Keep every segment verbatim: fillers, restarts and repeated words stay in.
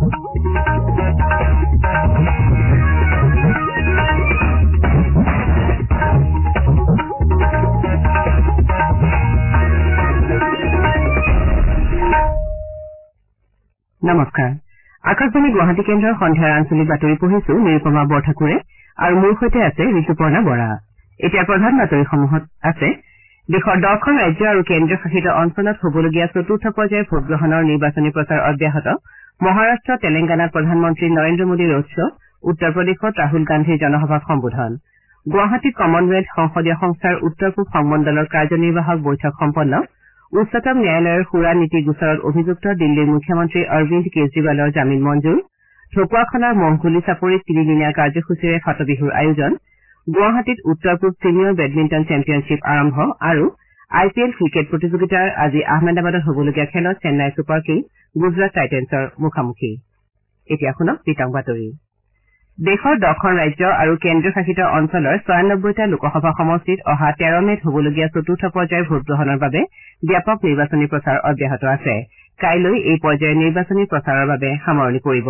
নমস্কাৰ আকাশবাণী গুৱাহাটী কেন্দ্ৰৰ সন্ধিয়াৰ আঞ্চলিক বাতৰি পঢ়িছো নিৰুপমা বৰঠাকুৰে আৰু মোৰ সৈতে আছে ঋতুপৰ্ণা বৰা। এতিয়া প্ৰধান বাতৰিসমূহত আছে দেশৰ দহখন ৰাজ্য আৰু কেন্দ্ৰীয় শাসিত অঞ্চলত হ'বলগীয়া চতুৰ্থ পৰ্যায়ৰ ভোটগ্ৰহণৰ নিৰ্বাচনী প্ৰচাৰ অব্যাহত মহাৰাট্ট তেলেংগানাত প্ৰধানমন্ত্ৰী নৰেন্দ্ৰ মোদীৰ ৰোড শ্ব' উত্তৰ প্ৰদেশত ৰাহুল গান্ধীৰ জনসভাত সম্বোধন গুৱাহাটীত কমনৱেলথ সংসদীয় সংস্থাৰ উত্তৰ পূব সংমণ্ডলৰ কাৰ্যনিৰ্বাহক বৈঠক সম্পন্ন উচ্চতম ন্যায়ালয়ৰ সুৰা নীতি গোচৰত অভিযুক্ত দিল্লীৰ মুখ্যমন্ত্ৰী অৰবিন্দ কেজৰিৱালৰ জামিন মঞ্জুৰ ঢকুৱাখনাৰ মহকুলি চাপৰিত তিনিদিনীয়া কাৰ্যসূচীৰে ফাটবিহুৰ আয়োজন গুৱাহাটীত উত্তৰ পূব ছিনিয়ৰ বেডমিণ্টন চেম্পিয়নশ্বিপ আৰম্ভ আৰু আই পি এল ক্ৰিকেট প্ৰতিযোগিতাৰ আজি আহমেদাবাদত হ'বলগীয়া খেলত চেন্নাই ছুপাৰ কিংছ গুজৰাট টাইটেন্সৰ মুখামুখি এতিয়া শুনক বিতং বাতৰি দেশৰ দহখন ৰাজ্য আৰু কেন্দ্ৰীয় শাসিত অঞ্চলৰ ছয়ানব্বৈটা লোকসভা সমষ্টিত অহা তেৰ মেত হ'বলগীয়া চতুৰ্থ পৰ্যায়ৰ ভোটগ্ৰহণৰ বাবে ব্যাপক নিৰ্বাচনী প্ৰচাৰ অব্যাহত আছে কাইলৈ এই পৰ্যায়ৰ নিৰ্বাচনী প্ৰচাৰৰ বাবে সামৰণি পৰিব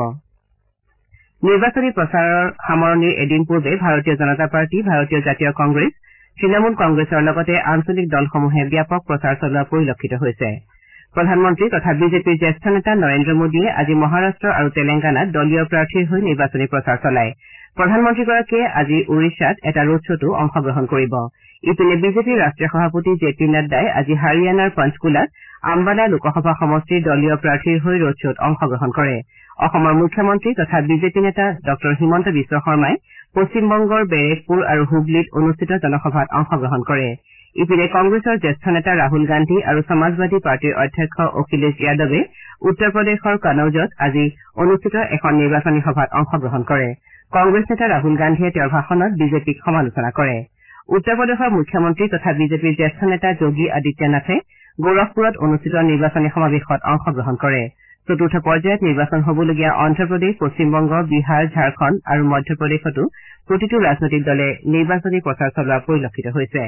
নিৰ্বাচনী প্ৰচাৰৰ সামৰণিৰ এদিন পূৰ্বে ভাৰতীয় জনতা পাৰ্টি ভাৰতীয় জাতীয় কংগ্ৰেছ তৃণমূল কংগ্ৰেছৰ লগতে আঞ্চলিক দলসমূহে ব্যাপক প্ৰচাৰ চলোৱা পৰিলক্ষিত হৈছে প্ৰধানমন্ত্ৰী তথা বিজেপিৰ জ্যেষ্ঠ নেতা নৰেন্দ্ৰ মোদীয়ে আজি মহাৰাট্ট আৰু তেলেংগানাত দলীয় প্ৰাৰ্থীৰ হৈ নিৰ্বাচনী প্ৰচাৰ চলায় প্ৰধানমন্ত্ৰীগৰাকীয়ে আজি ওড়িশাত এটা ৰোড শ্বতো অংশগ্ৰহণ কৰিব ইপিনে বিজেপিৰ ৰাষ্ট্ৰীয় সভাপতি জে পি নাড্ডাই আজি হাৰিয়ানাৰ পঞ্চকুলাত আম্বালা লোকসভা সমষ্টিৰ দলীয় প্ৰাৰ্থীৰ হৈ ৰোড শ্বত অংশগ্ৰহণ কৰে অসমৰ মুখ্যমন্ত্ৰী তথা বিজেপি নেতা ডঃ হিমন্ত বিশ্ব শৰ্মাই পশ্চিমবংগৰ বেৰেকপুৰ আৰু হুবলীত অনুষ্ঠিত জনসভাত অংশগ্ৰহণ কৰে ইপিনে কংগ্ৰেছৰ জ্যেষ্ঠ নেতা ৰাহুল গান্ধী আৰু সমাজবাদী পাৰ্টীৰ অধ্যক্ষ অখিলেশ যাদৱে উত্তৰ প্ৰদেশৰ কনৌজত আজি অনুষ্ঠিত এখন নিৰ্বাচনী সভাত অংশগ্ৰহণ কৰে কংগ্ৰেছ নেতা ৰাহুল গান্ধীয়ে তেওঁৰ ভাষণত বিজেপিক সমালোচনা কৰে উত্তৰ প্ৰদেশৰ মুখ্যমন্ত্ৰী তথা বিজেপিৰ জ্যেষ্ঠ নেতা যোগী আদিত্য নাথে গোৰখপুৰত অনুষ্ঠিত নিৰ্বাচনী সমাৱেশত অংশগ্ৰহণ কৰে চতুৰ্থ পৰ্যায়ত নিৰ্বাচন হ'বলগীয়া অন্ধ্ৰপ্ৰদেশ পশ্চিমবংগ বিহাৰ ঝাৰখণ্ড আৰু মধ্যপ্ৰদেশতো প্ৰতিটো ৰাজনৈতিক দলে নিৰ্বাচনী প্ৰচাৰ চলোৱা পৰিলক্ষিত হৈছে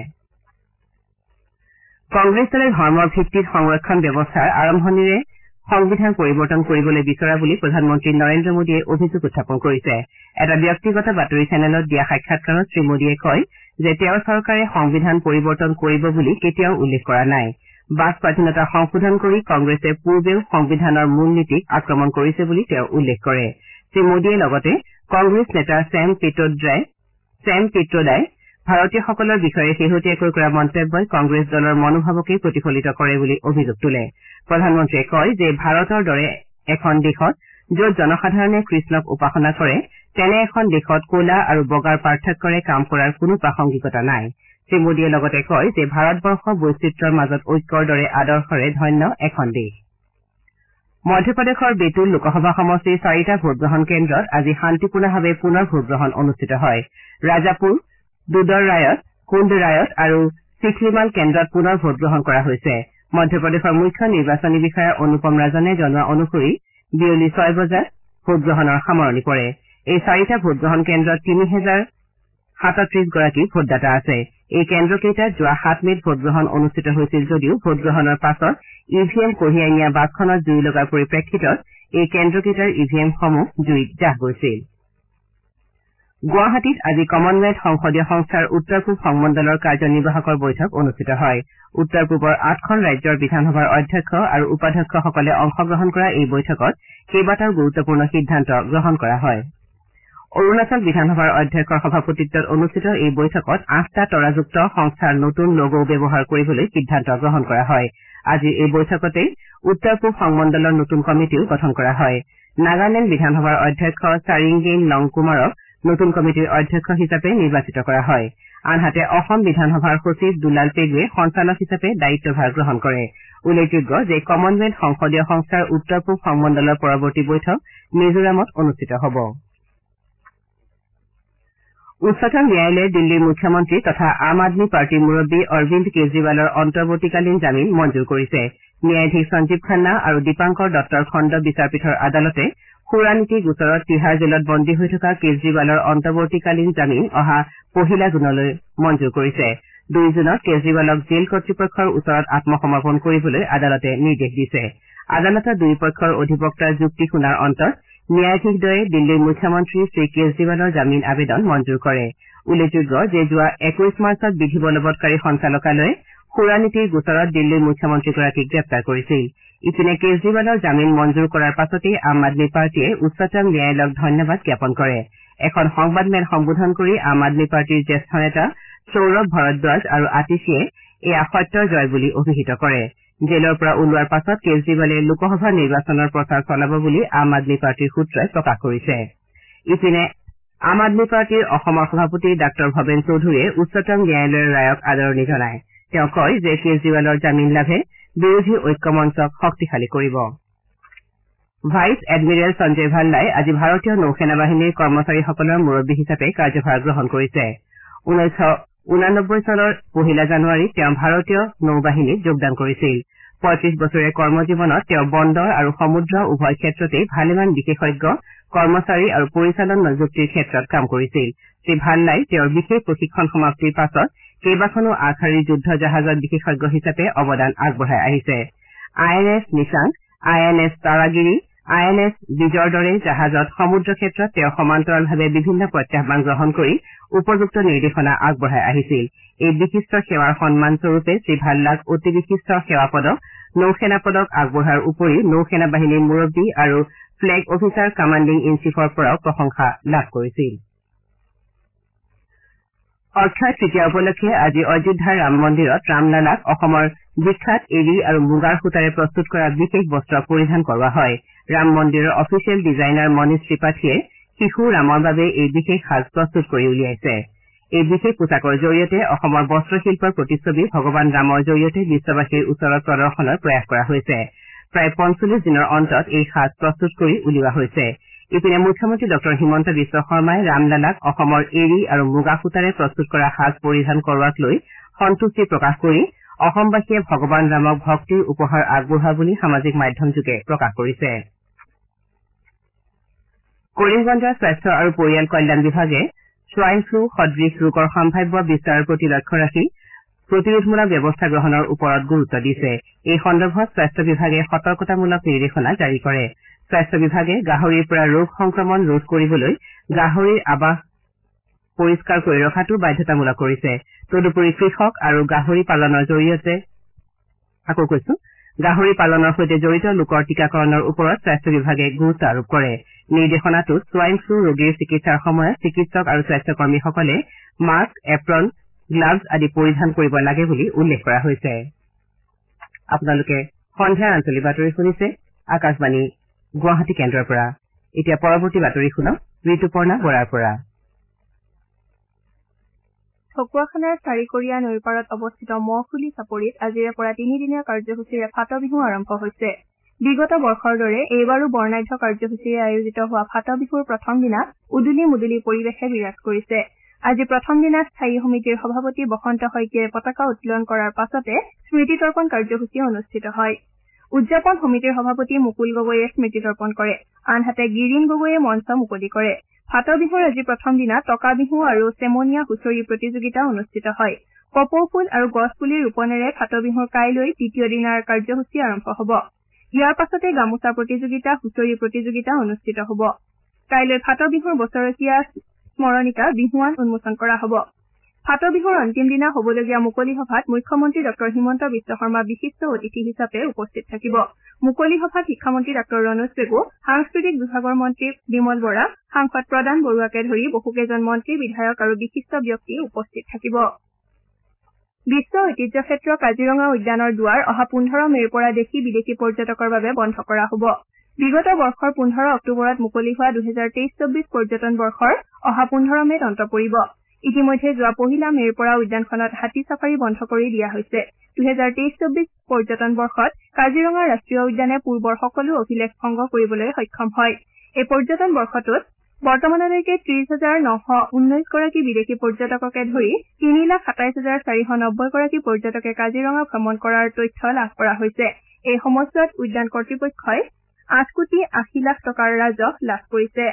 কংগ্ৰেছ দলে ধৰ্মৰ ভিত্তিত সংৰক্ষণ ব্যৱস্থাৰ আৰম্ভণিৰে সংবিধান পৰিৱৰ্তন কৰিবলৈ বিচৰা বুলি প্ৰধানমন্ত্ৰী নৰেন্দ্ৰ মোদীয়ে অভিযোগ উত্থাপন কৰিছে এটা ব্যক্তিগত বাতৰি চেনেলত দিয়া সাক্ষাৎকাৰত শ্ৰীমোদীয়ে কয় যে তেওঁৰ চৰকাৰে সংবিধান পৰিৱৰ্তন কৰিব বুলি কেতিয়াও উল্লেখ কৰা নাই বাক স্বাধীনতা সংশোধন কৰি কংগ্ৰেছে পূৰ্বেও সংবিধানৰ মূল নীতিক আক্ৰমণ কৰিছে বুলি তেওঁ উল্লেখ কৰে শ্ৰীমোদীয়ে লগতে কংগ্ৰেছ নেতা ছেম পিট্ৰোডাই ছেম পিট্ৰোডাই ভাৰতীয়সকলৰ বিষয়ে শেহতীয়াকৈ কৰা মন্তব্যই কংগ্ৰেছ দলৰ মনোভাৱকেই প্ৰতিফলিত কৰে বুলি অভিযোগ তোলে প্ৰধানমন্ত্ৰীয়ে কয় যে ভাৰতৰ দৰে এখন দেশত য'ত জনসাধাৰণে কৃষ্ণক উপাসনা কৰে তেনে এখন দেশত ক'লা আৰু বগাৰ পাৰ্থক্যৰে কাম কৰাৰ কোনো প্ৰাসংগিকতা নাই শ্ৰীমোদীয়ে লগতে কয় যে ভাৰতবৰ্ষ বৈচিত্ৰ্যৰ মাজত ঐক্যৰ দৰে আদৰ্শৰে ধন্য এখন দেশ মধ্যপ্ৰদেশৰ বেতুল লোকসভা সমষ্টিৰ চাৰিটা ভোটগ্ৰহণ কেন্দ্ৰত আজি শান্তিপূৰ্ণভাৱে পুনৰ ভোটগ্ৰহণ অনুষ্ঠিত হয় ৰাজাপুৰ দুদৰ ৰায়ত কুণ্ড ৰায়ত আৰু চিখলিমাল কেন্দ্ৰত পুনৰ ভোটগ্ৰহণ কৰা হৈছে মধ্যপ্ৰদেশৰ মুখ্য নিৰ্বাচনী বিষয়া অনুপম ৰাজনে জনোৱা অনুসৰি বিয়লি ছয় বজাত ভোটগ্ৰহণৰ সামৰণি পৰে এই চাৰিটা ভোটগ্ৰহণ কেন্দ্ৰত তিনি হেজাৰ সাতত্ৰিশ গৰাকী ভোটদাতা আছে এই কেন্দ্ৰকেইটাত যোৱা সাত মেত ভোটগ্ৰহণ অনুষ্ঠিত হৈছিল যদিও ভোটগ্ৰহণৰ পাছত ই ভি এম কঢ়িয়াই নিয়া বাছখনত জুই লগাৰ পৰিপ্ৰেক্ষিতত এই কেন্দ্ৰকেইটাৰ ই ভি এমসমূহ জুইত জাহ গৈছিল গুৱাহাটীত আজি কমনৱেলথ সংসদীয় সংস্থাৰ উত্তৰ পূব সংমণ্ডলৰ কাৰ্যনিৰ্বাহকৰ বৈঠক অনুষ্ঠিত হয় উত্তৰ পূবৰ আঠখন ৰাজ্যৰ বিধানসভাৰ অধ্যক্ষ আৰু উপাধ্যক্ষসকলে অংশগ্ৰহণ কৰা এই বৈঠকত কেইবাটাও গুৰুত্বপূৰ্ণ সিদ্ধান্ত গ্ৰহণ কৰা হয় অৰুণাচল বিধানসভাৰ অধ্যক্ষৰ সভাপতিত্বত অনুষ্ঠিত এই বৈঠকত আঠটা তৰাযুক্ত সংস্থাৰ নতুন লগো ব্যৱহাৰ কৰিবলৈ সিদ্ধান্ত গ্ৰহণ কৰা হয় আজিৰ এই বৈঠকতে উত্তৰ পূব সংমণ্ডলৰ নতুন কমিটিও গঠন কৰা হয় নাগালেণ্ড বিধানসভাৰ অধ্যক্ষ চাৰিংগেইন লংকুমাৰক নতুন কমিটিৰ অধ্যক্ষ হিচাপে নিৰ্বাচিত কৰা হয় আনহাতে অসম বিধানসভাৰ সচিব দুলাল পেগুৱে সঞ্চালক হিচাপে দায়িত্বভাৰ গ্ৰহণ কৰে উল্লেখযোগ্য যে কমনৱেলথ সংসদীয় সংস্থাৰ উত্তৰ পূব সংমণ্ডলৰ পৰৱৰ্তী বৈঠক মিজোৰামত অনুষ্ঠিত হ'ব উচ্চতম ন্যায়ালয়ে দিল্লীৰ মুখ্যমন্ত্ৰী তথা আম আদমী পাৰ্টীৰ মুৰববী অৰবিন্দ কেজৰিৱালৰ অন্তৰ্বৰ্তীকালীন জামিন মঞ্জুৰ কৰিছে ন্যায়াধীশ সঞ্জীৱ খান্না আৰু দীপাংকৰ দত্তৰ খণ্ড বিচাৰপীঠৰ আদালতে সুৰা নীতি গোচৰত তিহাৰ জেলত বন্দী হৈ থকা কেজৰিৱালৰ অন্তৰ্বৰ্তীকালীন জামিন অহা পহিলা জুনলৈ মঞ্জুৰ কৰিছে দুই জুনত কেজৰিৱালক জেল কৰ্তৃপক্ষৰ ওচৰত আত্মসমৰ্পণ কৰিবলৈ আদালতে নিৰ্দেশ দিছে আদালতৰ দুয়ো পক্ষৰ অধিবক্তাৰ যুক্তি শুনাৰ অন্তত ন্যায়াধীশদ্বয়ে দিল্লীৰ মুখ্যমন্ত্ৰী শ্ৰী কেজৰিৱালৰ জামিন আবেদন মঞ্জুৰ কৰে উল্লেখযোগ্য যে যোৱা একৈশ মাৰ্চত বিধি বলবৎকাৰী সঞ্চালকালয়ে সুৰা নীতিৰ গোচৰত দিল্লীৰ মুখ্যমন্ত্ৰীগৰাকীক গ্ৰেপ্তাৰ কৰিছিল ইপিনে কেজৰিৱালৰ জামিন মঞ্জুৰ কৰাৰ পাছতেই আম আদমী পাৰ্টীয়ে উচ্চতম ন্যায়ালয়ক ধন্যবাদ জ্ঞাপন কৰে এখন সংবাদমেল সম্বোধন কৰি আম আদমী পাৰ্টীৰ জ্যেষ্ঠ নেতা সৌৰভ ভৰদ্বাজ আৰু আতিশীয়ে এয়া সত্যৰ জয় বুলি অভিহিত কৰে জেলৰ পৰা ওলোৱাৰ পাছত কেজৰিৱালে লোকসভা নিৰ্বাচনৰ প্ৰচাৰ চলাব বুলি আম আদমী পাৰ্টীৰ সূত্ৰই প্ৰকাশ কৰিছে ইপিনে আম আদমী পাৰ্টীৰ অসমৰ সভাপতি ডাঃ ভৱেন চৌধুৰীয়ে উচ্চতম ন্যায়ালয়ৰ ৰায়ক আদৰণি জনায় তেওঁ কয় যে কেজৰিৱালৰ জামিন লাভে বিৰোধী ঐক্যমঞ্চক শক্তিশালী কৰিব ভাইচ এডমিৰেল সঞ্জয় ভাল্লাই আজি ভাৰতীয় নৌসেনা বাহিনীৰ কৰ্মচাৰীসকলৰ মুৰব্বী হিচাপে কাৰ্যভাৰ গ্ৰহণ কৰিছে ঊনৈশ ঊনানব্বৈ চনৰ পহিলা জানুৱাৰীত তেওঁ ভাৰতীয় নৌবাহিনীত যোগদান কৰিছিল পঁয়ত্ৰিশ বছৰীয়া কৰ্মজীৱনত তেওঁ বন্দৰ আৰু সমুদ্ৰ উভয় ক্ষেত্ৰতেই ভালেমান বিশেষজ্ঞ কৰ্মচাৰী আৰু পৰিচালন নিযুক্তিৰ ক্ষেত্ৰত কাম কৰিছিল শ্ৰী ভাল্লাই তেওঁৰ বিশেষ প্ৰশিক্ষণ সমাপ্তিৰ পাছত কেইবাখনো আগশাৰীৰ যুদ্ধ জাহাজত বিশেষজ্ঞ হিচাপে অৱদান আগবঢ়াই আহিছে I N S Nishank I N S Taragiri I N S বিজৰ দৰে জাহাজত সমুদ্ৰ ক্ষেত্ৰত তেওঁ সমান্তৰালভাৱে বিভিন্ন প্ৰত্যাহ্বান গ্ৰহণ কৰি উপযুক্ত নিৰ্দেশনা আগবঢ়াই আহিছিল এই বিশিষ্ট সেৱাৰ সন্মানস্বৰূপে শ্ৰী ভাল্লাক অতি বিশিষ্ট সেৱা পদক নৌসেনা পদক আগবঢ়োৱাৰ উপৰি নৌসেনা বাহিনীৰ মুৰব্বী আৰু ফ্লেগ অফিচাৰ কামাণ্ডিং ইন চীফৰ পৰাও প্ৰশংসা লাভ কৰিছিল অক্ষয় তৃতীয়া উপলক্ষে আজি অযোধ্যাৰ ৰাম মন্দিৰত ৰামলালাক অসমৰ বিখ্যাত এৰী আৰু মুগাৰ সূতাৰে প্ৰস্তুত কৰা বিশেষ বস্ত্ৰ পৰিধান কৰোৱা হয় ৰাম মন্দিৰৰ অফিচিয়েল ডিজাইনাৰ মনীষ ত্ৰিপাঠীয়ে শিশু ৰামৰ বাবে এই বিশেষ সাজ প্ৰস্তুত কৰি উলিয়াইছে এই বিশেষ পোছাকৰ জৰিয়তে অসমৰ বস্ত্ৰশিল্পৰ প্ৰতিচ্ছবি ভগৱান ৰামৰ জৰিয়তে বিশ্ববাসীৰ ওচৰত প্ৰদৰ্শনৰ প্ৰয়াস কৰা হৈছে প্ৰায় পঞ্চল্লিছ দিনৰ অন্তত এই সাজ প্ৰস্তুত কৰি উলিওৱা হৈছে ইপিনে মুখ্যমন্ত্ৰী ডঃ হিমন্ত বিশ্ব শৰ্মাই ৰামলালাক অসমৰ এৰী আৰু মুগা সূতাৰে প্ৰস্তুত কৰা সাজ পৰিধান কৰোৱাক লৈ সন্তুষ্টি প্ৰকাশ কৰি অসমবাসীয়ে ভগৱান ৰামক ভক্তিৰ উপহাৰ আগবঢ়োৱা বুলি সামাজিক মাধ্যমযোগে প্ৰকাশ কৰিছে কৰিমগঞ্জৰ স্বাস্থ্য আৰু পৰিয়াল কল্যাণ বিভাগে ছোৱাইন ফ্লু সদৃশ ৰোগৰ সম্ভাৱ্য বিস্তাৰৰ প্ৰতি লক্ষ্য ৰাখি প্ৰতিৰোধমূলক ব্যৱস্থা গ্ৰহণৰ ওপৰত গুৰুত্ব দিছে এই সন্দৰ্ভত স্বাস্থ্য বিভাগে সতৰ্কতামূলক নিৰ্দেশনা জাৰি কৰে স্বাস্থ্য বিভাগে গাহৰিৰ পৰা ৰোগ সংক্ৰমণ ৰোধ কৰিবলৈ গাহৰিৰ আৱাস পৰিষ্কাৰ কৰি ৰখাটো বাধ্যতামূলক কৰিছে তদুপৰি কৃষক আৰু গাহৰি পালনৰ জৰিয়তে আকৌ কৈছো গাহৰি পালনৰ সৈতে জড়িত লোকৰ টীকাকৰণৰ ওপৰত স্বাস্থ্য বিভাগে গুৰুত্ব আৰোপ কৰে নিৰ্দেশনাটোত ছোৱাইন ফ্লু ৰোগীৰ চিকিৎসাৰ সময়ত চিকিৎসক আৰু স্বাস্থ্যকৰ্মীসকলে মাস্ক এপ্ৰন গ্লাভছ আদি পৰিধান কৰিব লাগে বুলি উল্লেখ কৰা হৈছে আপোনালোকে সন্ধিয়াৰ আঞ্চলিক বাতৰি শুনিছে আকাশবাণী গুৱাহাটী কেন্দ্ৰৰ পৰা এতিয়া পৰৱৰ্তী বাতৰি শুনক ঋতুপৰ্ণা বৰাৰ পৰা ঢকুৱাখানাৰ চাৰিকৰীয়া নৈৰ পাৰত অৱস্থিত মহখুলি চাপৰিত আজিৰে পৰা তিনিদিনীয়া কাৰ্যসূচীৰে ফাট বিহু আৰম্ভ হৈছে বিগত বৰ্ষৰ দৰে এইবাৰো বৰ্ণাঢ্য কাৰ্যসূচীৰে আয়োজিত হোৱা ফাট বিহুৰ প্ৰথম দিনা উদুলি মুদুলি পৰিৱেশে বিৰাজ কৰিছে আজি প্ৰথম দিনা স্থায়ী সমিতিৰ সভাপতি বসন্ত শইকীয়াই পতাকা উত্তোলন কৰাৰ পাছতে স্মৃতি তৰ্পণ কাৰ্যসূচী অনুষ্ঠিত হয় উদযাপন সমিতিৰ সভাপতি মুকুল গগৈয়ে স্মৃতি তৰ্পণ কৰে আনহাতে গিৰিন গগৈয়ে মঞ্চ মুকলি কৰে ফাট বিহুৰ আজি প্ৰথম দিনা টকা বিহু আৰু চেমনীয়া হুঁচৰি প্ৰতিযোগিতা অনুষ্ঠিত হয় কপৌ ফুল আৰু গছ পুলি ৰোপণেৰে ফাট বিহুৰ কাইলৈ দ্বিতীয় দিনাৰ কাৰ্যসূচী আৰম্ভ হ'ব ইয়াৰ পাছতে গামোচা প্ৰতিযোগিতা হুঁচৰি প্ৰতিযোগিতা অনুষ্ঠিত হ'ব কাইলৈ ফাট বিহুৰ বছৰকীয়া স্মৰণিকা বিহুৱান উন্মোচন কৰা হ'ব ফাট বিহুৰ অন্তিম দিনা হ'বলগীয়া মুকলি সভাত মুখ্যমন্ত্ৰী ডঃ হিমন্ত বিশ্ব শৰ্মা বিশিষ্ট অতিথি হিচাপে উপস্থিত থাকিব মুকলি সভাত শিক্ষামন্ত্ৰী ডঃ ৰণোজ পেগু সাংস্কৃতিক বিভাগৰ মন্ত্ৰী বিমল বৰা সাংসদ প্ৰদান বৰুৱাকে ধৰি বহুকেইজন মন্ত্ৰী বিধায়ক আৰু বিশিষ্ট ব্যক্তি উপস্থিত থাকিব বিশ্ব ঐতিহ্য ক্ষেত্ৰ কাজিৰঙা উদ্যানৰ দুৱাৰ অহা পোন্ধৰ মেৰ পৰা দেশী বিদেশী পৰ্যটকৰ বাবে বন্ধ কৰা হ'ব বিগত বৰ্ষৰ পোন্ধৰ অক্টোবৰত মুকলি হোৱা দুহেজাৰ তেইছ চৌব্বিছ পৰ্যটন বৰ্ষৰ অহা পোন্ধৰ মেত অন্ত পৰিব ইতিমধ্যে যোৱা পহিলা মেৰ পৰা উদ্যানখনত হাতী ছাফাৰী বন্ধ কৰি দিয়া হৈছে দুহেজাৰ তেইছ চৌব্বিছ পৰ্যটন বৰ্ষত কাজিৰঙা ৰাষ্ট্ৰীয় উদ্যানে পূৰ্বৰ সকলো অভিলেখ ভংগ কৰিবলৈ সক্ষম হয় এই পৰ্যটন বৰ্ষটোত বৰ্তমানলৈকে ত্ৰিশ হাজাৰ নশ ঊনৈশ গৰাকী বিদেশী পৰ্যটককে ধৰি তিনি লাখ সাতাইছ হাজাৰ চাৰিশ নব্বৈ গৰাকী পৰ্যটকে কাজিৰঙা ভ্ৰমণ কৰাৰ তথ্য লাভ কৰা হৈছে এই সময়ছোৱাত উদ্যান কৰ্তৃপক্ষই আঠ কোটি আশী লাখ টকাৰ ৰাজহ লাভ কৰিছে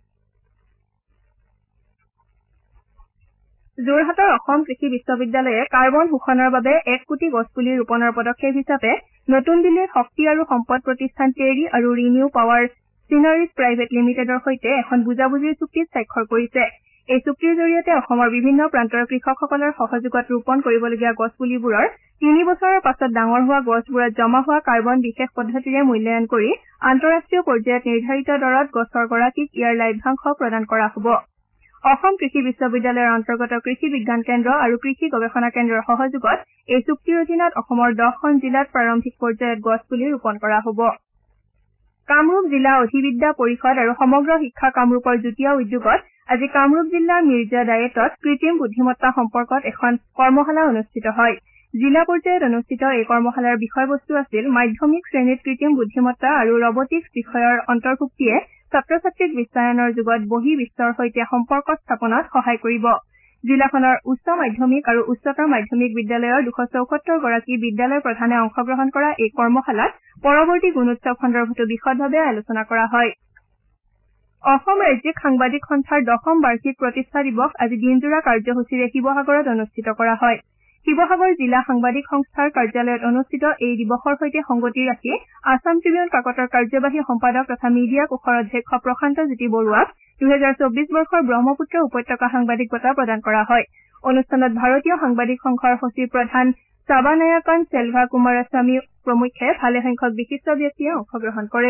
যোৰহাটৰ অসম কৃষি বিশ্ববিদ্যালয়ে কাৰ্বন শোষণৰ বাবে এক কোটি গছপুলি ৰোপণৰ পদক্ষেপ হিচাপে নতুন দিল্লীত শক্তি আৰু সম্পদ প্ৰতিষ্ঠান টেৰী আৰু ৰিনিউ পাৱাৰ চিনাৰীজ প্ৰাইভেট লিমিটেডৰ সৈতে এখন বুজাবুজিৰ চুক্তিত স্বাক্ষৰ কৰিছে। এই চুক্তিৰ জৰিয়তে অসমৰ বিভিন্ন প্ৰান্তৰ কৃষকসকলৰ সহযোগত ৰোপণ কৰিবলগীয়া গছপুলিবোৰৰ তিনি বছৰৰ পাছত ডাঙৰ হোৱা গছবোৰত জমা হোৱা কাৰ্বন বিশেষ পদ্ধতিৰে মূল্যায়ন কৰি আন্তঃৰাষ্ট্ৰীয় পৰ্যায়ত নিৰ্ধাৰিত দৰত গছৰ গৰাকীক ইয়াৰ লাভ্যাংশ প্ৰদান কৰা হ'ব। অসম কৃষি বিশ্ববিদ্যালয়ৰ অন্তৰ্গত কৃষি বিজ্ঞান কেন্দ্ৰ আৰু কৃষি গৱেষণা কেন্দ্ৰৰ সহযোগত এই চুক্তিৰ অধীনত অসমৰ দহখন জিলাত প্ৰাৰম্ভিক পৰ্যায়ত গছপুলি ৰোপণ কৰা হ'ব। কামৰূপ জিলা অধিবিদ্যা পৰিষদ আৰু সমগ্ৰ শিক্ষা কামৰূপৰ যুটীয়া উদ্যোগত আজি কামৰূপ জিলাৰ মিৰ্জা ডায়েটত কৃত্ৰিম বুদ্ধিমত্তা সম্পৰ্কত এখন কৰ্মশালা অনুষ্ঠিত হয়। জিলা পৰ্যায়ত অনুষ্ঠিত এই কৰ্মশালাৰ বিষয়বস্তু আছিল মাধ্যমিক শ্ৰেণীত কৃত্ৰিম বুদ্ধিমত্তা আৰু ৰবটিক্স বিষয়ৰ অন্তৰ্ভুক্তিয়ে ছাত্ৰ ছাত্ৰীক বিশ্বায়নৰ যুগত বহি বিশ্বৰ সৈতে সম্পৰ্ক স্থাপনত সহায় কৰিব। জিলাখনৰ উচ্চ মাধ্যমিক আৰু উচ্চতৰ মাধ্যমিক বিদ্যালয়ৰ দুশ চৌসত্তৰ গৰাকী বিদ্যালয় প্ৰধানে অংশগ্ৰহণ কৰা এই কৰ্মশালাত পৰৱৰ্তী গুণোৎসৱ সন্দৰ্ভতো বিশদভাৱে আলোচনা কৰা হয়। অসম ৰাজ্যিক সাংবাদিক সন্থাৰ দশম বাৰ্ষিক প্ৰতিষ্ঠা দিৱস আজি দিনজোৰা কাৰ্যসূচীৰে শিৱসাগৰত অনুষ্ঠিত কৰা হয়। শিৱসাগৰ জিলা সাংবাদিক সংস্থাৰ কাৰ্যালয়ত অনুষ্ঠিত এই দিৱসৰ সৈতে সংগতি ৰাখি আছাম ট্ৰিবিউন কাকতৰ কাৰ্যবাহী সম্পাদক তথা মিডিয়া কোষৰ অধ্যক্ষ প্ৰশান্ত জ্যোতি বৰুৱাক দুহেজাৰ চৌবিশ বৰ্ষৰ ব্ৰহ্মপুত্ৰ উপত্যকা সাংবাদিক বঁটা প্ৰদান কৰা হয়। অনুষ্ঠানত ভাৰতীয় সাংবাদিক সংঘৰ সচিব প্ৰধান চাবানায়াকান চেলভা কুমাৰস্বামী প্ৰমুখ্যে ভালেসংখ্যক বিশিষ্ট ব্যক্তিয়ে অংশগ্ৰহণ কৰে।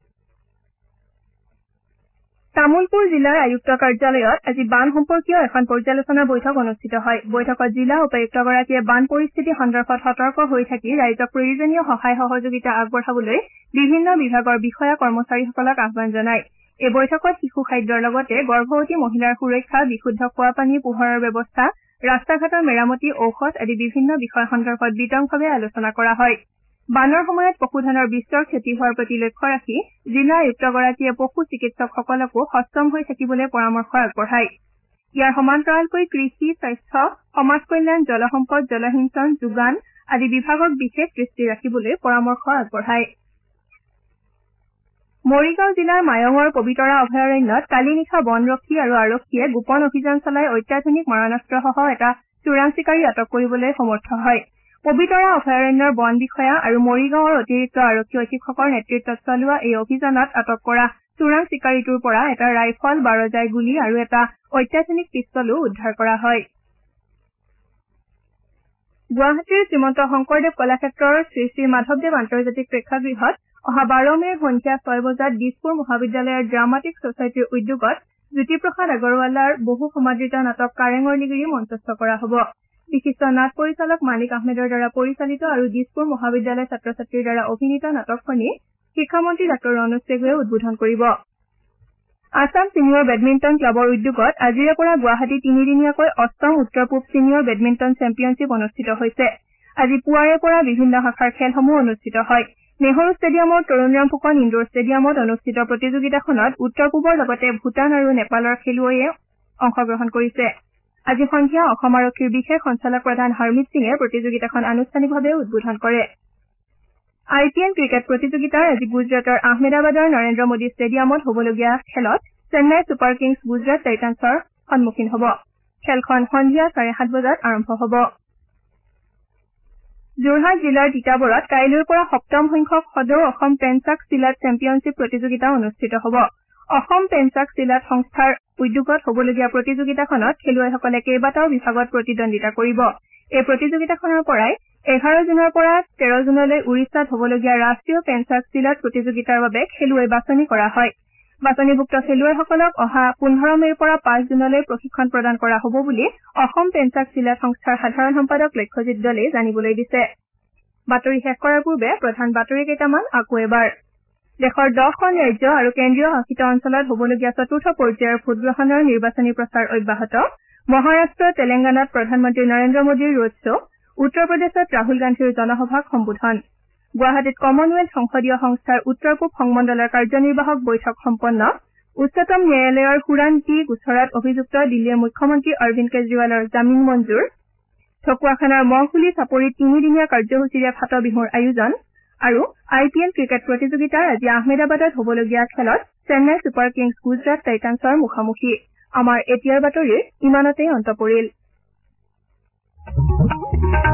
তামুলপুৰ জিলাৰ আয়ুক্ত কাৰ্যালয়ত আজি বান সম্পৰ্কীয় এখন পৰ্যালোচনা বৈঠক অনুষ্ঠিত হয়। বৈঠকত জিলা উপায়ুক্তগৰাকীয়ে বান পৰিস্থিতি সন্দৰ্ভত সতৰ্ক হৈ থাকি ৰাইজক প্ৰয়োজনীয় সহায় সহযোগিতা আগবঢ়াবলৈ বিভিন্ন বিভাগৰ বিষয়া কৰ্মচাৰীসকলক আহ্বান জনায়। এই বৈঠকত শিশু খাদ্যৰ লগতে গৰ্ভৱতী মহিলাৰ সুৰক্ষা, বিশুদ্ধ খোৱা পানী, পোহৰৰ ব্যৱস্থা, ৰাস্তা ঘাটৰ মেৰামতি, ঔষধ আদি বিভিন্ন বিষয় সন্দৰ্ভত বিতংভাৱে আলোচনা কৰা হয়। বানৰ সময়ত পশুধনৰ বিস্তৰ ক্ষতি হোৱাৰ প্ৰতি লক্ষ্য ৰাখি জিলা আয়ুক্তগৰাকীয়ে পশু চিকিৎসকসকলকো সষ্টম হৈ থাকিবলৈ পৰামৰ্শ আগবঢ়ায়। ইয়াৰ সমান্তৰালকৈ কৃষি, স্বাস্থ্য, সমাজ কল্যাণ, জলসম্পদ, জলসিঞ্চন, যোগান আদি বিভাগক বিশেষ দৃষ্টি ৰাখিবলৈ পৰামৰ্শ আগবঢ়ায়। মৰিগাঁও জিলাৰ মায়ঙৰ পবিতৰা অভয়াৰণ্যত কালি নিশা বনৰক্ষী আৰু আৰক্ষীয়ে গোপন অভিযান চলাই অত্যাধুনিক মাৰণাস্ত্ৰসহ এটা চোৰাং চিকাৰী আটক কৰিবলৈ সমৰ্থ হয়। পবিতৰা অভয়াৰণ্যৰ বন বিষয়া আৰু মৰিগাঁৱৰ অতিৰিক্ত আৰক্ষী অধীক্ষকৰ নেতৃত্বত চলোৱা এই অভিযানত আটক কৰা চোৰাং চিকাৰীটোৰ পৰা এটা ৰাইফল, বাৰজাই গুলী আৰু এটা অত্যাধুনিক পিষ্টলো উদ্ধাৰ কৰা হয়। গুৱাহাটীৰ শ্ৰীমন্ত শংকৰদেৱ কলাক্ষেত্ৰৰ শ্ৰী শ্ৰী মাধৱদেৱ আন্তৰ্জাতিক প্ৰেক্ষাগৃহত অহা বাৰ মে'ৰ সন্ধিয়া ছয় বজাত দিছপুৰ মহাবিদ্যালয়ৰ ড্ৰামাটিক ছচাইটিৰ উদ্যোগত জ্যোতিপ্ৰসাদ আগৰৱালাৰ বহু সমাদৃত নাটক কাৰেঙৰ লিগিৰি মঞ্চস্থ কৰা হ'ব। বিশিষ্ট নাট পৰিচালক মানিক আহমেদৰ দ্বাৰা পৰিচালিত আৰু দিছপুৰ মহাবিদ্যালয়ৰ ছাত্ৰ ছাত্ৰীৰ দ্বাৰা অভিনীত নাটকখনি শিক্ষামন্ত্ৰী ডাঃ ৰণোজ পেগুৱে উদ্বোধন কৰিব। আছাম ছিনিয়ৰ বেডমিণ্টন ক্লাবৰ উদ্যোগত আজিৰে পৰা গুৱাহাটী তিনিদিনীয়াকৈ অষ্টম উত্তৰ পূব ছিনিয়ৰ বেডমিণ্টন চেম্পিয়নশ্বিপ অনুষ্ঠিত হৈছে। আজি পুৱাৰে পৰা বিভিন্ন শাখাৰ খেলসমূহ অনুষ্ঠিত হয়। নেহৰু ষ্টেডিয়ামৰ তৰুণৰাম ফুকন ইণ্ডোৰ ষ্টেডিয়ামত অনুষ্ঠিত প্ৰতিযোগিতাখনত উত্তৰ পূবৰ লগতে ভূটান আৰু নেপালৰ খেলুৱৈয়ে অংশগ্ৰহণ কৰিছে। আজি সন্ধিয়া অসম আৰক্ষীৰ বিশেষ সঞ্চালক প্ৰধান হৰমিত সিঙে প্ৰতিযোগিতাখন আনুষ্ঠানিকভাৱে উদ্বোধন কৰে। আই পি এল ক্ৰিকেট প্ৰতিযোগিতাৰ আজি গুজৰাটৰ আহমেদাবাদৰ নৰেন্দ্ৰ মোদী ষ্টেডিয়ামত হ'বলগীয়া খেলত চেন্নাই ছুপাৰ কিংছ গুজৰাট টাইটান্ছৰ সন্মুখীন হ'ব। খেলখন সন্ধিয়া চাৰে সাত বজাত আৰম্ভ হ'ব। যোৰহাট জিলাৰ তিতাবৰত কাইলৈৰ পৰা সপ্তম সংখ্যক সদৌ অসম পেঞ্চাক চিলাট চেম্পিয়নশ্বিপ প্ৰতিযোগিতা অনুষ্ঠিত হ'ব। অসম পেঞ্চাক চিলাট সংস্থাৰ উদ্যোগত হ'বলগীয়া প্ৰতিযোগিতাখনত খেলুৱৈসকলে কেইবাটাও বিভাগত প্ৰতিদ্বন্দ্বিতা কৰিব। এই প্ৰতিযোগিতাখনৰ পৰাই এঘাৰ জুনৰ পৰা তেৰ জুনলৈ উৰিষ্যাত হ'বলগীয়া ৰাষ্ট্ৰীয় পেঞ্চাক চিলাট প্ৰতিযোগিতাৰ বাবে খেলুৱৈ বাছনি কৰা হয়। বাছনিভুক্ত খেলুৱৈসকলক অহা পোন্ধৰ মে'ৰ পৰা পাঁচ জুনলৈ প্ৰশিক্ষণ প্ৰদান কৰা হ'ব বুলি অসম পেঞ্চাক চিলাট সংস্থাৰ সাধাৰণ সম্পাদক লক্ষ্যজিৎ দলে জানিবলৈ দিছে। বাতৰি শেষ কৰাৰ পূৰ্বে প্ৰধান বাতৰি কেইটামান আকৌ এবাৰ। দেশৰ দহখন ৰাজ্য আৰু কেন্দ্ৰীয় শাসিত অঞ্চলত হ'বলগীয়া চতুৰ্থ পৰ্যায়ৰ ভোটগ্ৰহণৰ নিৰ্বাচনী প্ৰচাৰ অব্যাহত। মহাৰাট্ট, তেলেংগানাত প্ৰধানমন্ত্ৰী নৰেন্দ্ৰ মোদীৰ ৰোড শ্ব', উত্তৰ প্ৰদেশত ৰাহুল গান্ধীৰ জনসভাক সম্বোধন। গুৱাহাটীত কমনৱেলথ সংসদীয় সংস্থাৰ উত্তৰ পূব সংমণ্ডলৰ কাৰ্যনিৰ্বাহক বৈঠক সম্পন্ন। উচ্চতম ন্যায়ালয়ৰ সুৰানকি গোচৰত অভিযুক্ত দিল্লীৰ মুখ্যমন্ত্ৰী অৰবিন্দ কেজৰিৱালৰ জামিন মঞ্জুৰ। ঢকুৱাখানাৰ মহখুলি চাপৰিত তিনিদিনীয়া কাৰ্যসূচীৰে ফাট বিহুৰ আয়োজন। আৰু আই পি এল ক্ৰিকেট প্ৰতিযোগিতাৰ আজি আহমেদাবাদত হ'বলগীয়া খেলত চেন্নাই ছুপাৰ কিংছ গুজৰাট টাইটান্ছৰ মুখামুখি। আমাৰ এতিয়াৰ বাতৰিৰ ইমানতে অন্ত পৰিল।